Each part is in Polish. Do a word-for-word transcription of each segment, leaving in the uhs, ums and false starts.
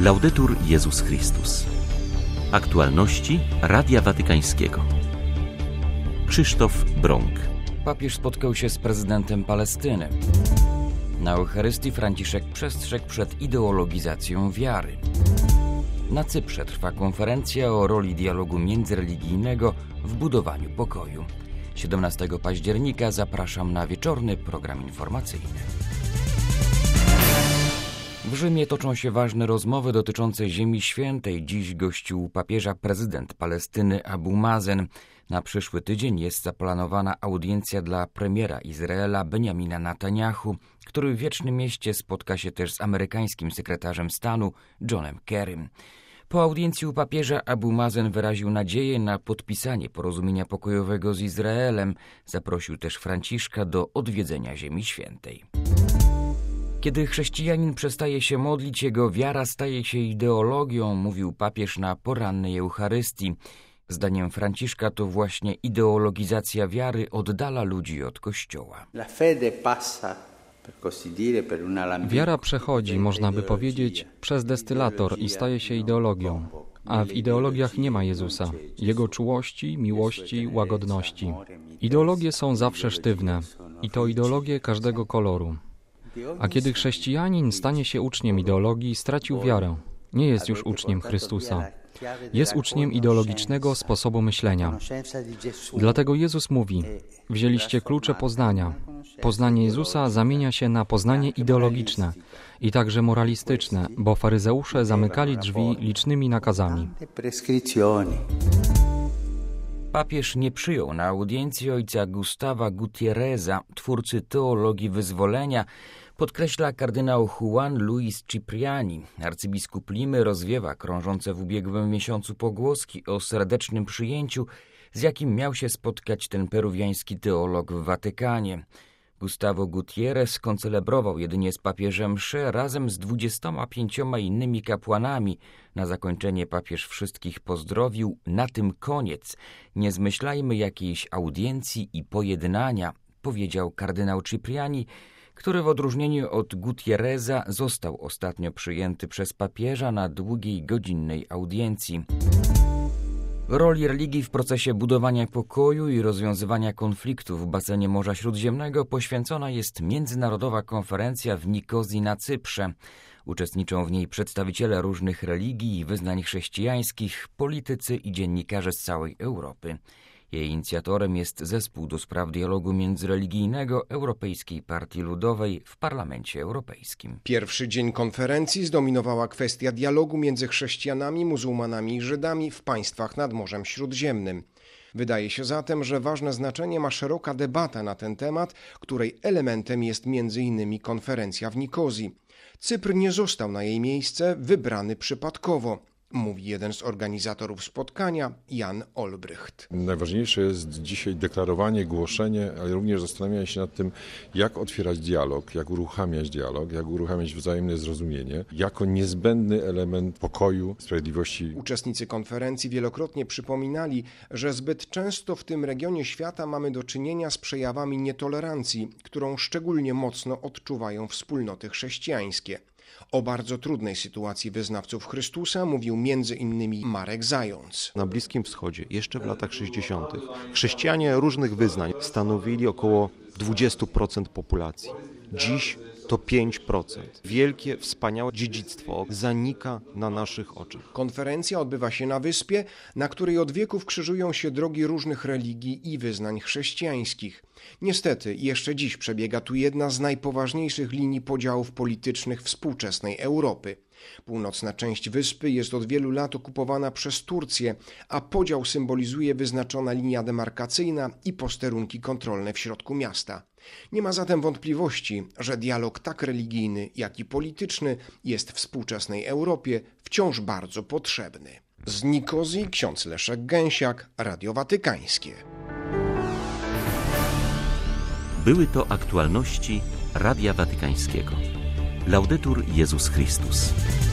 Laudetur Jezus Chrystus. Aktualności Radia Watykańskiego. Krzysztof Brąk. Papież spotkał się z prezydentem Palestyny. Na Eucharystii Franciszek przestrzegł przed ideologizacją wiary. Na Cyprze trwa konferencja o roli dialogu międzyreligijnego w budowaniu pokoju. siedemnastego października zapraszam na wieczorny program informacyjny. W Rzymie toczą się ważne rozmowy dotyczące Ziemi Świętej. Dziś gościł papieża prezydent Palestyny Abu Mazen. Na przyszły tydzień jest zaplanowana audiencja dla premiera Izraela Benjamina Netanyahu, który w Wiecznym Mieście spotka się też z amerykańskim sekretarzem stanu Johnem Kerrym. Po audiencji u papieża Abu Mazen wyraził nadzieję na podpisanie porozumienia pokojowego z Izraelem. Zaprosił też Franciszka do odwiedzenia Ziemi Świętej. Kiedy chrześcijanin przestaje się modlić, jego wiara staje się ideologią, mówił papież na porannej Eucharystii. Zdaniem Franciszka to właśnie ideologizacja wiary oddala ludzi od Kościoła. Wiara przechodzi, można by powiedzieć, przez destylator i staje się ideologią. A w ideologiach nie ma Jezusa, Jego czułości, miłości, łagodności. Ideologie są zawsze sztywne i to ideologie każdego koloru. A kiedy chrześcijanin stanie się uczniem ideologii, stracił wiarę. Nie jest już uczniem Chrystusa. Jest uczniem ideologicznego sposobu myślenia. Dlatego Jezus mówi: wzięliście klucze poznania. Poznanie Jezusa zamienia się na poznanie ideologiczne i także moralistyczne, bo faryzeusze zamykali drzwi licznymi nakazami. Papież nie przyjął na audiencji ojca Gustava Gutierreza, twórcy teologii wyzwolenia, podkreśla kardynał Juan Luis Cipriani. Arcybiskup Limy rozwiewa krążące w ubiegłym miesiącu pogłoski o serdecznym przyjęciu, z jakim miał się spotkać ten peruwiański teolog w Watykanie. Gustavo Gutierrez koncelebrował jedynie z papieżem mszę razem z dwudziestoma pięcioma innymi kapłanami. Na zakończenie papież wszystkich pozdrowił: na tym koniec. Nie zmyślajmy jakiejś audiencji i pojednania, powiedział kardynał Cipriani, który w odróżnieniu od Gutierreza został ostatnio przyjęty przez papieża na długiej, godzinnej audiencji. Roli religii w procesie budowania pokoju i rozwiązywania konfliktów w basenie Morza Śródziemnego poświęcona jest międzynarodowa konferencja w Nikozji na Cyprze. Uczestniczą w niej przedstawiciele różnych religii i wyznań chrześcijańskich, politycy i dziennikarze z całej Europy. Jej inicjatorem jest Zespół do spraw dialogu międzyreligijnego Europejskiej Partii Ludowej w Parlamencie Europejskim. Pierwszy dzień konferencji zdominowała kwestia dialogu między chrześcijanami, muzułmanami i Żydami w państwach nad Morzem Śródziemnym. Wydaje się zatem, że ważne znaczenie ma szeroka debata na ten temat, której elementem jest między innymi konferencja w Nikozji. Cypr nie został na jej miejsce wybrany przypadkowo, mówi jeden z organizatorów spotkania, Jan Olbrycht. Najważniejsze jest dzisiaj deklarowanie, głoszenie, ale również zastanawianie się nad tym, jak otwierać dialog, jak uruchamiać dialog, jak uruchamiać wzajemne zrozumienie, jako niezbędny element pokoju, sprawiedliwości. Uczestnicy konferencji wielokrotnie przypominali, że zbyt często w tym regionie świata mamy do czynienia z przejawami nietolerancji, którą szczególnie mocno odczuwają wspólnoty chrześcijańskie. O bardzo trudnej sytuacji wyznawców Chrystusa mówił między innymi Marek Zając. Na Bliskim Wschodzie jeszcze w latach sześćdziesiątych chrześcijanie różnych wyznań stanowili około dwadzieścia procent populacji. Dziś to pięć procent. Wielkie, wspaniałe dziedzictwo zanika na naszych oczach. Konferencja odbywa się na wyspie, na której od wieków krzyżują się drogi różnych religii i wyznań chrześcijańskich. Niestety, jeszcze dziś przebiega tu jedna z najpoważniejszych linii podziałów politycznych współczesnej Europy. Północna część wyspy jest od wielu lat okupowana przez Turcję, a podział symbolizuje wyznaczona linia demarkacyjna i posterunki kontrolne w środku miasta. Nie ma zatem wątpliwości, że dialog tak religijny, jak i polityczny jest współczesnej Europie wciąż bardzo potrzebny. Z Nikozji ksiądz Leszek Gęsiak, Radio Watykańskie. Były to aktualności Radia Watykańskiego. Laudetur Jezus Chrystus.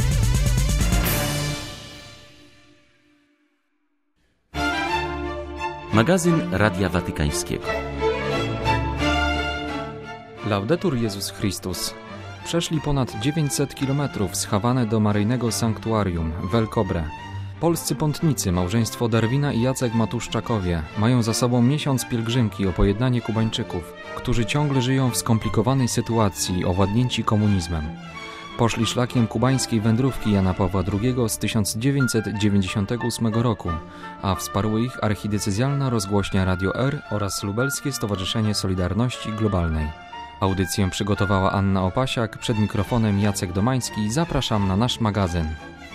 Magazyn Radia Watykańskiego. Laudetur Jezus Chrystus. Przeszli ponad dziewięćset kilometrów z Hawany do maryjnego sanktuarium w El Cobre. Polscy pątnicy, małżeństwo Darwina i Jacek Matuszczakowie, mają za sobą miesiąc pielgrzymki o pojednanie Kubańczyków, którzy ciągle żyją w skomplikowanej sytuacji, owładnięci komunizmem. Poszli szlakiem kubańskiej wędrówki Jana Pawła drugiego z tysiąc dziewięćset dziewięćdziesiątego ósmego roku, a wsparły ich archidiecezjalna rozgłośnia Radio R oraz Lubelskie Stowarzyszenie Solidarności Globalnej. Audycję przygotowała Anna Opasiak, przed mikrofonem Jacek Domański. Zapraszam na nasz magazyn.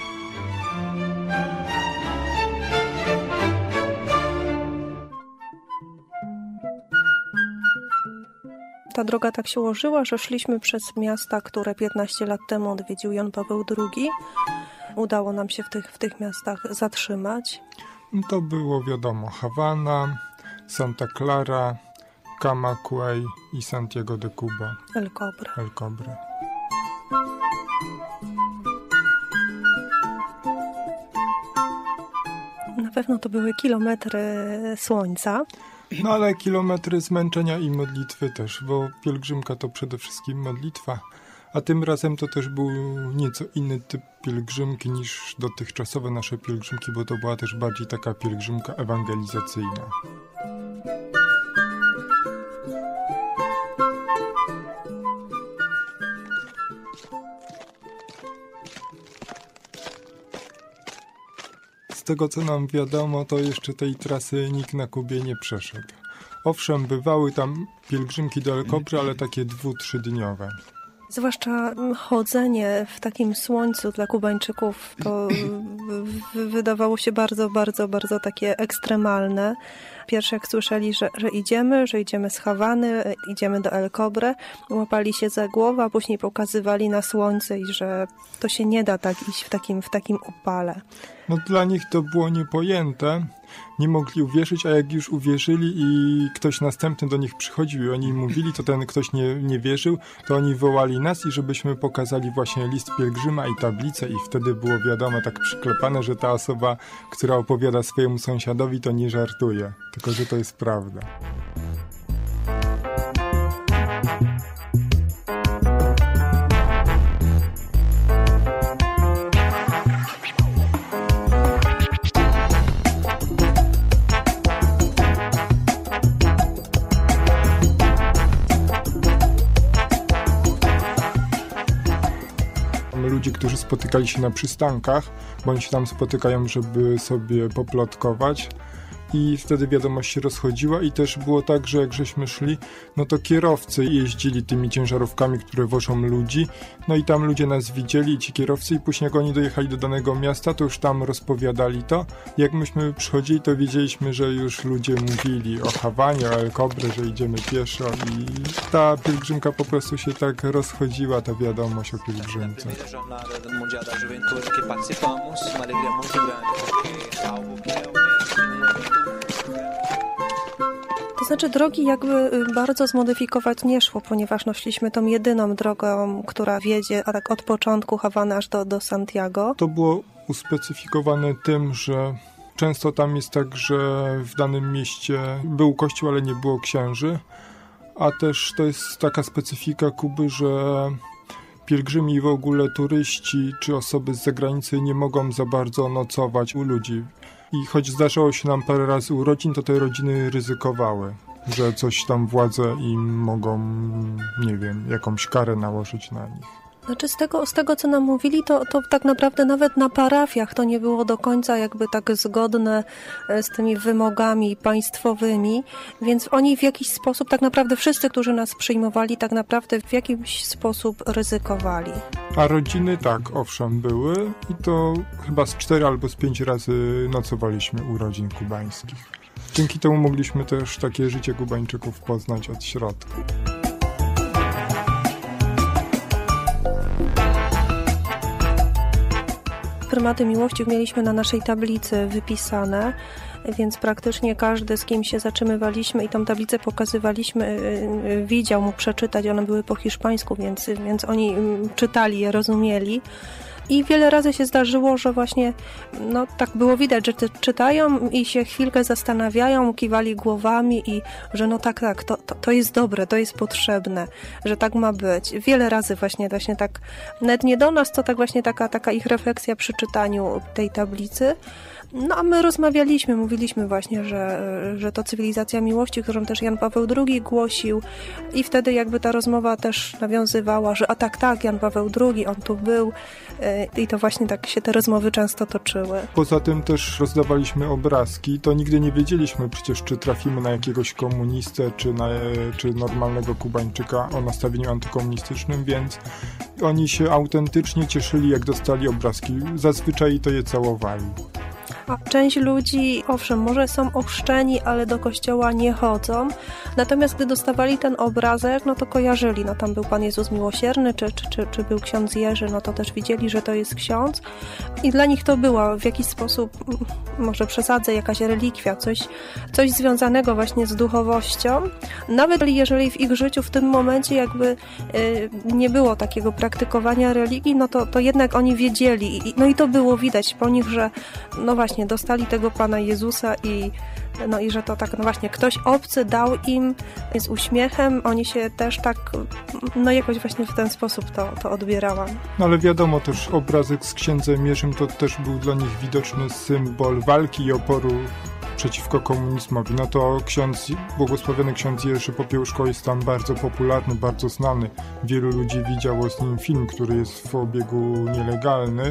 Ta droga tak się ułożyła, że szliśmy przez miasta, które piętnaście lat temu odwiedził Jan Paweł drugi. Udało nam się w tych, w tych miastach zatrzymać. To było wiadomo Hawana, Santa Clara, Camagüey i Santiago de Cuba. El Cobre. El Cobre. Na pewno to były kilometry słońca. No ale kilometry zmęczenia i modlitwy też, bo pielgrzymka to przede wszystkim modlitwa, a tym razem to też był nieco inny typ pielgrzymki niż dotychczasowe nasze pielgrzymki, bo to była też bardziej taka pielgrzymka ewangelizacyjna. Z tego co nam wiadomo, to jeszcze tej trasy nikt na Kubie nie przeszedł. Owszem, bywały tam pielgrzymki do El Cobre, ale takie dwu-, trzydniowe. Zwłaszcza chodzenie w takim słońcu dla Kubańczyków to wydawało się bardzo, bardzo, bardzo takie ekstremalne. Pierwsze jak słyszeli, że, że idziemy, że idziemy z Hawany, idziemy do El Cobre, łapali się za głowę, a później pokazywali na słońce i że to się nie da tak iść w takim, w takim upale. No dla nich to było niepojęte, nie mogli uwierzyć, a jak już uwierzyli i ktoś następny do nich przychodził i oni mówili, to ten ktoś nie, nie wierzył, to oni wołali nas i żebyśmy pokazali właśnie list pielgrzyma i tablicę i wtedy było wiadomo tak przyklepane, że ta osoba, która opowiada swojemu sąsiadowi, to nie żartuje, tylko że to jest prawda. Ludzie, którzy spotykali się na przystankach, bo oni się tam spotykają, żeby sobie poplotkować i wtedy wiadomość się rozchodziła i też było tak, że jak żeśmy szli, no to kierowcy jeździli tymi ciężarówkami, które wożą ludzi, no i tam ludzie nas widzieli i ci kierowcy i później jak oni dojechali do danego miasta, to już tam rozpowiadali to. Jak myśmy przychodzili, to wiedzieliśmy, że już ludzie mówili o Hawanie, o El Cobre, że idziemy pieszo i ta pielgrzymka po prostu się tak rozchodziła, ta wiadomość o pielgrzymce. To znaczy drogi jakby bardzo zmodyfikować nie szło, ponieważ no, szliśmy tą jedyną drogą, która wiedzie a tak od początku Hawany aż do, do Santiago. To było uspecyfikowane tym, że często tam jest tak, że w danym mieście był kościół, ale nie było księży, a też to jest taka specyfika Kuby, że pielgrzymi i w ogóle turyści czy osoby z zagranicy nie mogą za bardzo nocować u ludzi. I choć zdarzało się nam parę razy urodzin, to te rodziny ryzykowały, że coś tam władze im mogą, nie wiem, jakąś karę nałożyć na nich. Znaczy z tego, z tego co nam mówili, to, to tak naprawdę nawet na parafiach to nie było do końca jakby tak zgodne z tymi wymogami państwowymi, więc oni w jakiś sposób, tak naprawdę wszyscy, którzy nas przyjmowali, tak naprawdę w jakiś sposób ryzykowali. A rodziny tak, owszem, były i to chyba z cztery albo z pięć razy nocowaliśmy u rodzin kubańskich. Dzięki temu mogliśmy też takie życie Kubańczyków poznać od środka. Prymaty miłości mieliśmy na naszej tablicy wypisane, więc praktycznie każdy, z kim się zatrzymywaliśmy i tą tablicę pokazywaliśmy, widział, mógł przeczytać. One były po hiszpańsku, więc, więc oni czytali je, rozumieli. I wiele razy się zdarzyło, że właśnie no tak było widać, że ty czytają i się chwilkę zastanawiają, kiwali głowami i że no tak, tak, to, to, to jest dobre, to jest potrzebne, że tak ma być. Wiele razy właśnie, właśnie tak, nawet nie do nas, to tak właśnie taka, taka ich refleksja przy czytaniu tej tablicy. No a my rozmawialiśmy, mówiliśmy właśnie, że, że to cywilizacja miłości, którą też Jan Paweł drugi głosił i wtedy jakby ta rozmowa też nawiązywała, że a tak, tak, Jan Paweł drugi, on tu był i to właśnie tak się te rozmowy często toczyły. Poza tym też rozdawaliśmy obrazki, to nigdy nie wiedzieliśmy przecież, czy trafimy na jakiegoś komunistę, czy, na, czy normalnego Kubańczyka o nastawieniu antykomunistycznym, więc oni się autentycznie cieszyli, jak dostali obrazki. Zazwyczaj to je całowali. A część ludzi, owszem, może są ochrzczeni, ale do kościoła nie chodzą. Natomiast gdy dostawali ten obrazek, no to kojarzyli, no tam był Pan Jezus Miłosierny, czy, czy, czy, czy był ksiądz Jerzy, no to też widzieli, że to jest ksiądz. I dla nich to była w jakiś sposób, może przesadzę, jakaś relikwia, coś, coś związanego właśnie z duchowością. Nawet jeżeli w ich życiu w tym momencie jakby y, nie było takiego praktykowania religii, no to, to jednak oni wiedzieli. I, no i to było widać po nich, że no właśnie, dostali tego Pana Jezusa i no i że to tak, no właśnie, ktoś obcy dał im z uśmiechem, oni się też tak, no jakoś właśnie w ten sposób to, to odbierałam. No ale wiadomo, też obrazek z księdzem Jerzym to też był dla nich widoczny symbol walki i oporu przeciwko komunizmowi. No to ksiądz, błogosławiony ksiądz Jerzy Popiełuszko jest tam bardzo popularny, bardzo znany. Wielu ludzi widziało z nim film, który jest w obiegu nielegalny.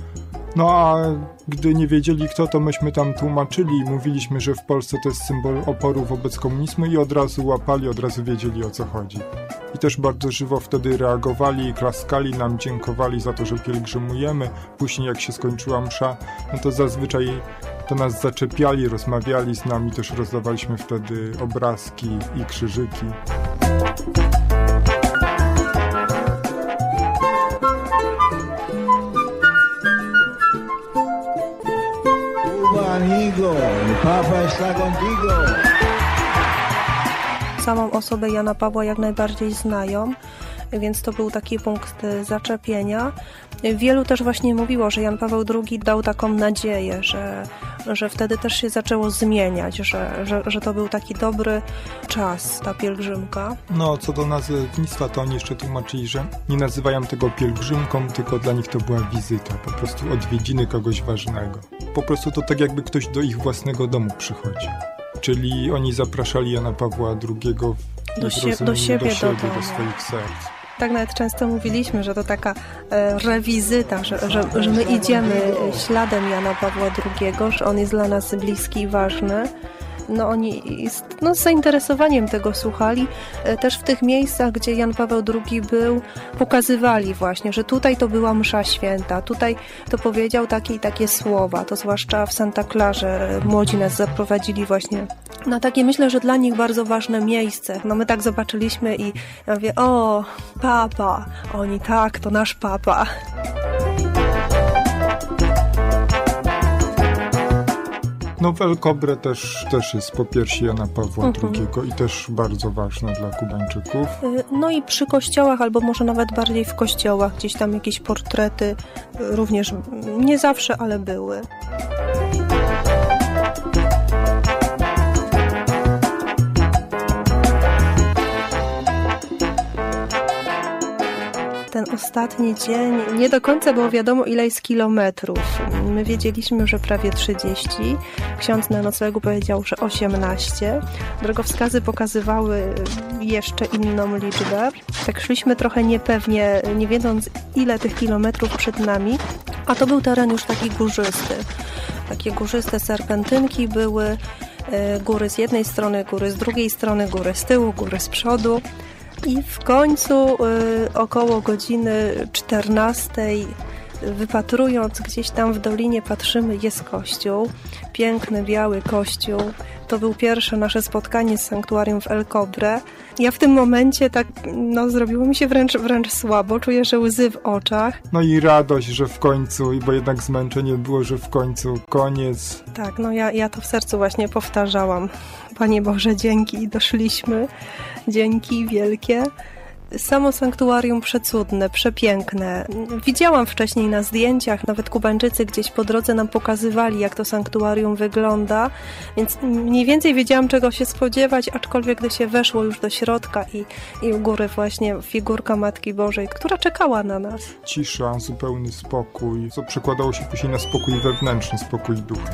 No a gdy nie wiedzieli kto, to myśmy tam tłumaczyli i mówiliśmy, że w Polsce to jest symbol oporu wobec komunizmu i od razu łapali, od razu wiedzieli, o co chodzi. I też bardzo żywo wtedy reagowali i klaskali nam, dziękowali za to, że pielgrzymujemy. Później jak się skończyła msza, no to zazwyczaj to nas zaczepiali, rozmawiali z nami, też rozdawaliśmy wtedy obrazki i krzyżyki. Amigo, Papa está contigo. Samą osobę Jana Pawła jak najbardziej znają, więc to był taki punkt zaczepienia. Wielu też właśnie mówiło, że Jan Paweł drugi dał taką nadzieję, że, że wtedy też się zaczęło zmieniać, że, że, że to był taki dobry czas, ta pielgrzymka. No, co do nazewnictwa, to oni jeszcze tłumaczyli, że nie nazywają tego pielgrzymką, tylko dla nich to była wizyta, po prostu odwiedziny kogoś ważnego. Po prostu to tak jakby ktoś do ich własnego domu przychodził. Czyli oni zapraszali Jana Pawła drugiego do, sie- do siebie, do, siebie do, do swoich serc. Tak nawet często mówiliśmy, że to taka e, rewizyta, że, że, że my idziemy śladem Jana Pawła drugiego, że on jest dla nas bliski i ważny. No oni z, no, z zainteresowaniem tego słuchali. E, też w tych miejscach, gdzie Jan Paweł drugi był, pokazywali właśnie, że tutaj to była msza święta, tutaj to powiedział takie i takie słowa, to zwłaszcza w Santa Clarze młodzi nas zaprowadzili właśnie na takie, myślę, że dla nich bardzo ważne miejsce. No my tak zobaczyliśmy i ja mówię, o, papa, oni tak, to nasz papa. No w El Cobre też, też jest popiersi Jana Pawła Mhm. drugiego i też bardzo ważne dla Kubańczyków. No i przy kościołach, albo może nawet bardziej w kościołach, gdzieś tam jakieś portrety również, nie zawsze, ale były. Ten ostatni dzień, nie do końca było wiadomo, ile jest kilometrów. My wiedzieliśmy, że prawie trzydzieści. Ksiądz na noclegu powiedział, że osiemnaście. Drogowskazy pokazywały jeszcze inną liczbę. Tak szliśmy trochę niepewnie, nie wiedząc, ile tych kilometrów przed nami. A to był teren już taki górzysty. Takie górzyste serpentynki były. Góry z jednej strony, góry z drugiej strony, góry z tyłu, góry z przodu. I w końcu y, około godziny czternastej, wypatrując gdzieś tam w dolinie, patrzymy, jest kościół, piękny, biały kościół. To był pierwsze nasze spotkanie z sanktuarium w El Cobre. Ja w tym momencie tak, no zrobiło mi się wręcz, wręcz słabo, czuję, że łzy w oczach. No i radość, że w końcu, bo jednak zmęczenie było, że w końcu koniec. Tak, no ja, ja to w sercu właśnie powtarzałam. Panie Boże, dzięki, doszliśmy. Dzięki wielkie. Samo sanktuarium przecudne, przepiękne. Widziałam wcześniej na zdjęciach, nawet Kubańczycy gdzieś po drodze nam pokazywali, jak to sanktuarium wygląda, więc mniej więcej wiedziałam, czego się spodziewać, aczkolwiek gdy się weszło już do środka i, i u góry właśnie figurka Matki Bożej, która czekała na nas. Cisza, zupełny spokój, co przekładało się później na spokój wewnętrzny, spokój ducha.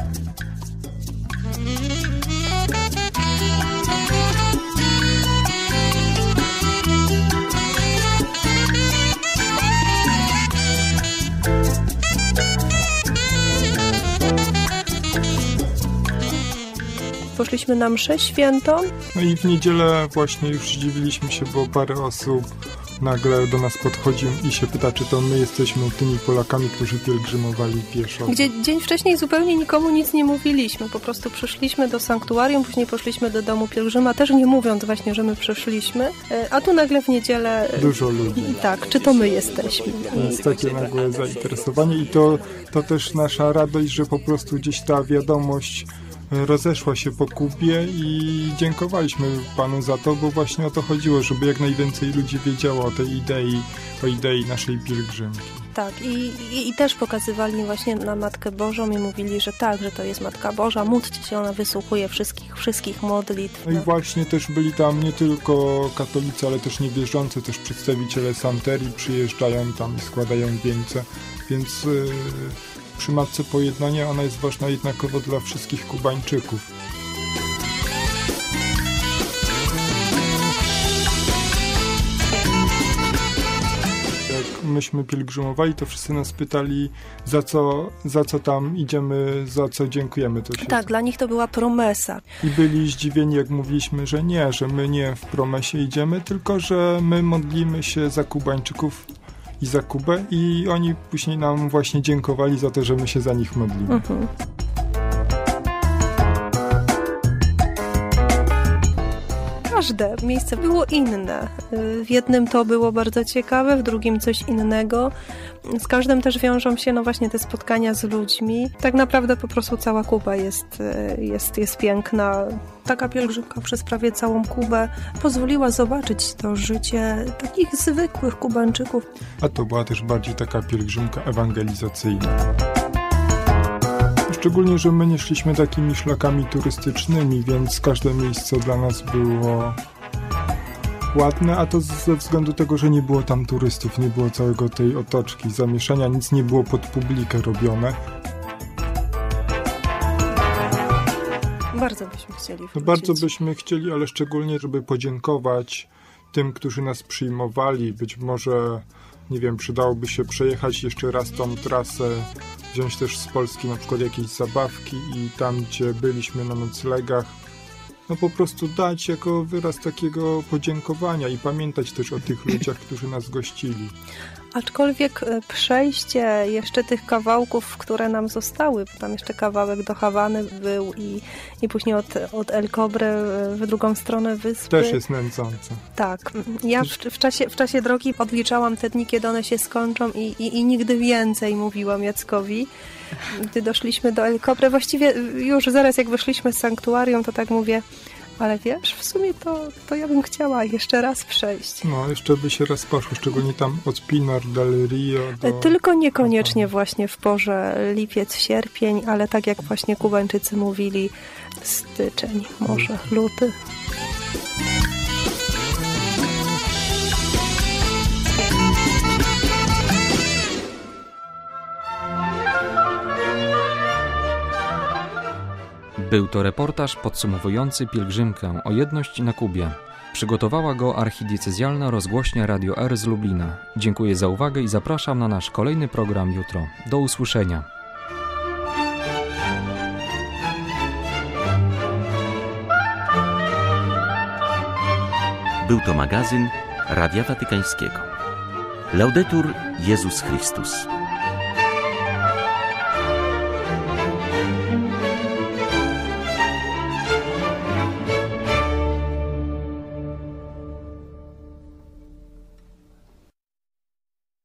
Poszliśmy na mszę świętą. No i w niedzielę właśnie już zdziwiliśmy się, bo parę osób nagle do nas podchodzi i się pyta, czy to my jesteśmy tymi Polakami, którzy pielgrzymowali pieszo. Gdzie dzień wcześniej zupełnie nikomu nic nie mówiliśmy. Po prostu przyszliśmy do sanktuarium, później poszliśmy do domu pielgrzyma, też nie mówiąc właśnie, że my przyszliśmy. A tu nagle w niedzielę... Dużo ludzi. Tak, czy to my jesteśmy. Jest takie nagłe zainteresowanie i to, to też nasza radość, że po prostu gdzieś ta wiadomość rozeszła się po Kubie i dziękowaliśmy Panu za to, bo właśnie o to chodziło, żeby jak najwięcej ludzi wiedziało o tej idei, o idei naszej pielgrzymki. Tak, i, i, i też pokazywali właśnie na Matkę Bożą i mówili, że tak, że to jest Matka Boża, módlcie się, ona wysłuchuje wszystkich, wszystkich modlitw. No i właśnie też byli tam nie tylko katolicy, ale też niewierzący, też przedstawiciele santerii przyjeżdżają tam i składają wieńce, więc... Yy, przy Matce Pojednania ona jest ważna jednakowo dla wszystkich Kubańczyków. Jak myśmy pielgrzymowali, to wszyscy nas pytali, za co, za co tam idziemy, za co dziękujemy. To się... Tak, dla nich to była promesa. I byli zdziwieni, jak mówiliśmy, że nie, że my nie w promesie idziemy, tylko że my modlimy się za Kubańczyków i za Kubę i oni później nam właśnie dziękowali za to, że my się za nich modlimy. Mhm. Każde miejsce było inne. W jednym to było bardzo ciekawe, w drugim coś innego. Z każdym też wiążą się no właśnie te spotkania z ludźmi. Tak naprawdę po prostu cała Kuba jest, jest, jest piękna. Taka pielgrzymka przez prawie całą Kubę pozwoliła zobaczyć to życie takich zwykłych Kubańczyków. A to była też bardziej taka pielgrzymka ewangelizacyjna. Szczególnie, że my nie szliśmy takimi szlakami turystycznymi, więc każde miejsce dla nas było ładne, a to ze względu tego, że nie było tam turystów, nie było całego tej otoczki, zamieszania, nic nie było pod publikę robione. Bardzo byśmy chcieli wrócić. No bardzo byśmy chcieli, ale szczególnie, żeby podziękować tym, którzy nas przyjmowali. Być może, nie wiem, przydałoby się przejechać jeszcze raz tą trasę, wziąć też z Polski na przykład jakieś zabawki i tam, gdzie byliśmy na noclegach, no po prostu dać jako wyraz takiego podziękowania i pamiętać też o tych ludziach, którzy nas gościli. Aczkolwiek przejście jeszcze tych kawałków, które nam zostały, bo tam jeszcze kawałek do Hawany był i, i później od, od El Cobre w drugą stronę wyspy. Też jest nęcące. Tak. Ja w, w, czasie, w czasie drogi odliczałam te dni, kiedy one się skończą i, i, i nigdy więcej, mówiłam Jackowi. Gdy doszliśmy do El Cobre, właściwie już zaraz jak wyszliśmy z sanktuarium, to tak mówię, ale wiesz, w sumie to, to ja bym chciała jeszcze raz przejść. No, jeszcze by się raz poszło, szczególnie tam od Pinar del Rio do... Tylko niekoniecznie właśnie w porze lipiec, sierpień, ale tak jak właśnie Kubańczycy mówili, styczeń, może luty. Był to reportaż podsumowujący pielgrzymkę o jedność na Kubie. Przygotowała go archidiecezjalna rozgłośnia Radio R z Lublina. Dziękuję za uwagę i zapraszam na nasz kolejny program jutro. Do usłyszenia. Był to magazyn Radia Watykańskiego. Laudetur Jezus Chrystus.